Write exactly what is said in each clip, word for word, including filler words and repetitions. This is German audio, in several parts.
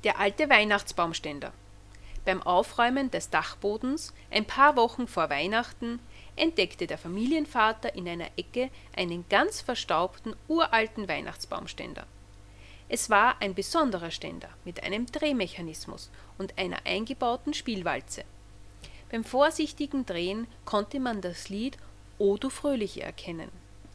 Der alte Weihnachtsbaumständer. Beim Aufräumen des Dachbodens, ein paar Wochen vor Weihnachten, entdeckte der Familienvater in einer Ecke einen ganz verstaubten, uralten Weihnachtsbaumständer. Es war ein besonderer Ständer mit einem Drehmechanismus und einer eingebauten Spielwalze. Beim vorsichtigen Drehen konnte man das Lied »O du Fröhliche« erkennen.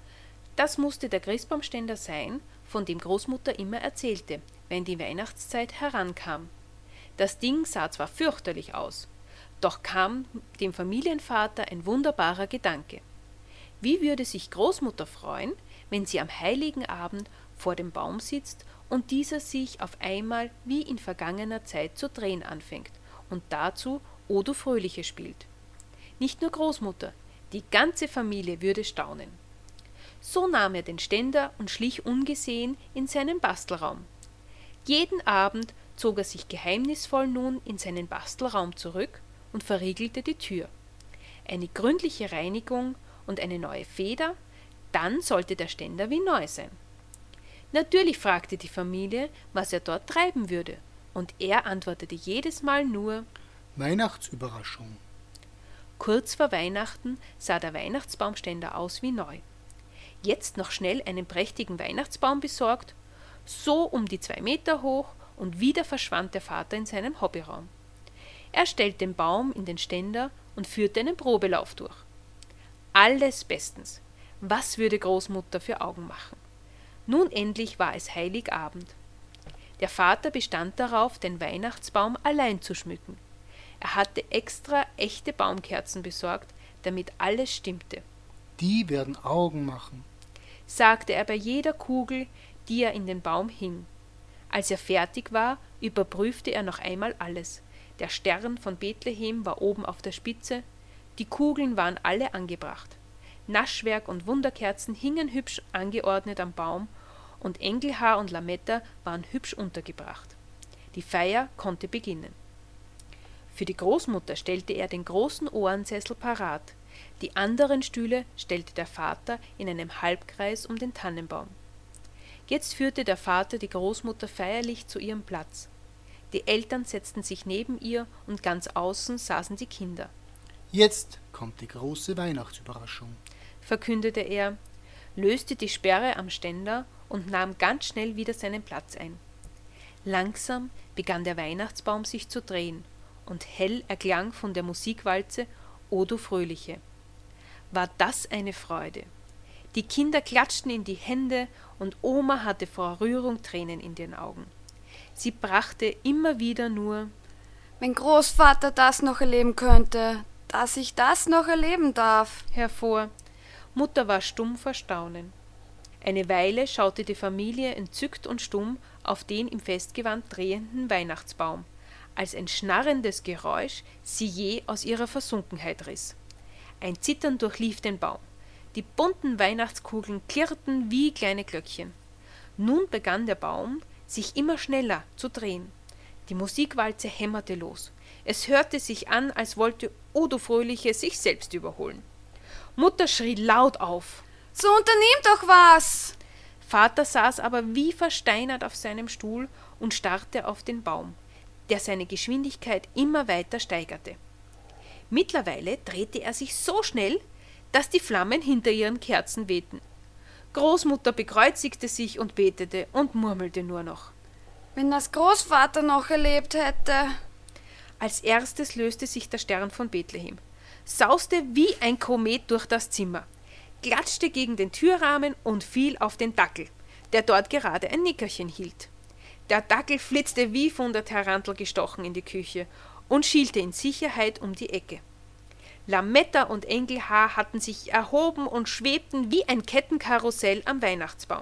Das musste der Christbaumständer sein, von dem Großmutter immer erzählte, wenn die Weihnachtszeit herankam. Das Ding sah zwar fürchterlich aus, doch kam dem Familienvater ein wunderbarer Gedanke. Wie würde sich Großmutter freuen, wenn sie am heiligen Abend vor dem Baum sitzt und dieser sich auf einmal wie in vergangener Zeit zu drehen anfängt und dazu »O du Fröhliche« spielt. Nicht nur Großmutter, die ganze Familie würde staunen. So nahm er den Ständer und schlich ungesehen in seinen Bastelraum. Jeden Abend zog er sich geheimnisvoll nun in seinen Bastelraum zurück und verriegelte die Tür. Eine gründliche Reinigung und eine neue Feder, dann sollte der Ständer wie neu sein. Natürlich fragte die Familie, was er dort treiben würde, und er antwortete jedes Mal nur Weihnachtsüberraschung. Kurz vor Weihnachten sah der Weihnachtsbaumständer aus wie neu. Jetzt noch schnell einen prächtigen Weihnachtsbaum besorgt, so um die zwei Meter hoch, und wieder verschwand der Vater in seinem Hobbyraum. Er stellte den Baum in den Ständer und führte einen Probelauf durch. Alles bestens. Was würde Großmutter für Augen machen? Nun endlich war es Heiligabend. Der Vater bestand darauf, den Weihnachtsbaum allein zu schmücken. Er hatte extra echte Baumkerzen besorgt, damit alles stimmte. Die werden Augen machen, sagte er bei jeder Kugel, die er in den Baum hing. Als er fertig war, überprüfte er noch einmal alles. Der Stern von Bethlehem war oben auf der Spitze, die Kugeln waren alle angebracht. Naschwerk und Wunderkerzen hingen hübsch angeordnet am Baum und Engelhaar und Lametta waren hübsch untergebracht. Die Feier konnte beginnen. Für die Großmutter stellte er den großen Ohrensessel parat. Die anderen Stühle stellte der Vater in einem Halbkreis um den Tannenbaum. Jetzt führte der Vater die Großmutter feierlich zu ihrem Platz. Die Eltern setzten sich neben ihr und ganz außen saßen die Kinder. Jetzt kommt die große Weihnachtsüberraschung, verkündete er, löste die Sperre am Ständer und nahm ganz schnell wieder seinen Platz ein. Langsam begann der Weihnachtsbaum sich zu drehen, und hell erklang von der Musikwalze »O du Fröhliche«. War das eine Freude! Die Kinder klatschten in die Hände und Oma hatte vor Rührung Tränen in den Augen. Sie brachte immer wieder nur »Wenn Großvater das noch erleben könnte, dass ich das noch erleben darf«, hervor. Mutter war stumm vor Staunen. Eine Weile schaute die Familie entzückt und stumm auf den im Festgewand drehenden Weihnachtsbaum, als ein schnarrendes Geräusch sie jäh aus ihrer Versunkenheit riss. Ein Zittern durchlief den Baum. Die bunten Weihnachtskugeln klirrten wie kleine Glöckchen. Nun begann der Baum, sich immer schneller zu drehen. Die Musikwalze hämmerte los. Es hörte sich an, als wollte »O du Fröhliche« sich selbst überholen. Mutter schrie laut auf. »So unternimm doch was!« Vater saß aber wie versteinert auf seinem Stuhl und starrte auf den Baum, der seine Geschwindigkeit immer weiter steigerte. Mittlerweile drehte er sich so schnell, dass die Flammen hinter ihren Kerzen wehten. Großmutter bekreuzigte sich und betete und murmelte nur noch. »Wenn das Großvater noch erlebt hätte!« Als erstes löste sich der Stern von Bethlehem, sauste wie ein Komet durch das Zimmer, klatschte gegen den Türrahmen und fiel auf den Dackel, der dort gerade ein Nickerchen hielt. Der Dackel flitzte wie von der Tarantel gestochen in die Küche und schielte in Sicherheit um die Ecke. Lametta und Engelhaar hatten sich erhoben und schwebten wie ein Kettenkarussell am Weihnachtsbaum.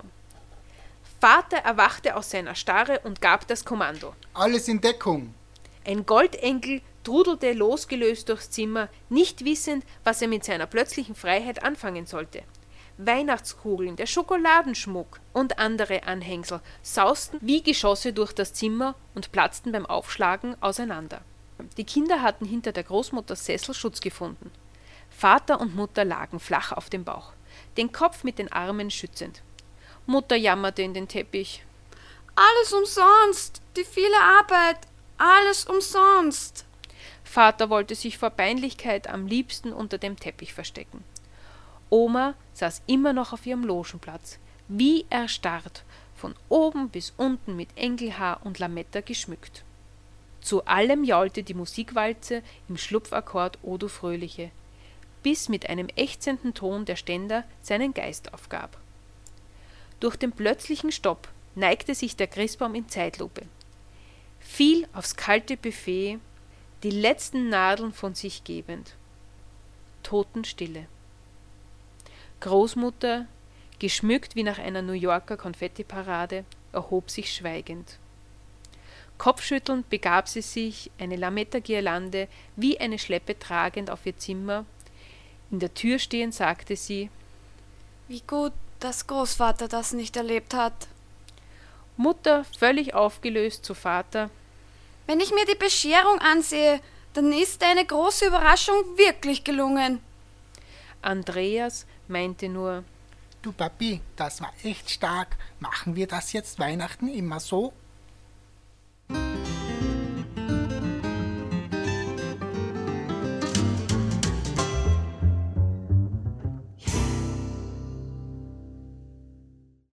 Vater erwachte aus seiner Starre und gab das Kommando. Alles in Deckung! Ein Goldengel trudelte losgelöst durchs Zimmer, nicht wissend, was er mit seiner plötzlichen Freiheit anfangen sollte. Weihnachtskugeln, der Schokoladenschmuck und andere Anhängsel sausten wie Geschosse durch das Zimmer und platzten beim Aufschlagen auseinander. Die Kinder hatten hinter der Großmutter Sessel Schutz gefunden. Vater und Mutter lagen flach auf dem Bauch, den Kopf mit den Armen schützend. Mutter jammerte in den Teppich. Alles umsonst. Die viele Arbeit. Alles umsonst. Vater wollte sich vor Peinlichkeit am liebsten unter dem Teppich verstecken. Oma saß immer noch auf ihrem Logenplatz, wie erstarrt, von oben bis unten mit Engelhaar und Lametta geschmückt. Zu allem jaulte die Musikwalze im Schlupfakkord O du Fröhliche, bis mit einem ächzenden Ton der Ständer seinen Geist aufgab. Durch den plötzlichen Stopp neigte sich der Christbaum in Zeitlupe, fiel aufs kalte Buffet, die letzten Nadeln von sich gebend. Totenstille. Großmutter, geschmückt wie nach einer New Yorker Konfettiparade, erhob sich schweigend. Kopfschüttelnd begab sie sich, eine Lametta-Girlande wie eine Schleppe tragend, auf ihr Zimmer. In der Tür stehend sagte sie: Wie gut, dass Großvater das nicht erlebt hat. Mutter, völlig aufgelöst, zu Vater: Wenn ich mir die Bescherung ansehe, dann ist eine große Überraschung wirklich gelungen. Andreas meinte nur: Du Papi, das war echt stark. Machen wir das jetzt Weihnachten immer so?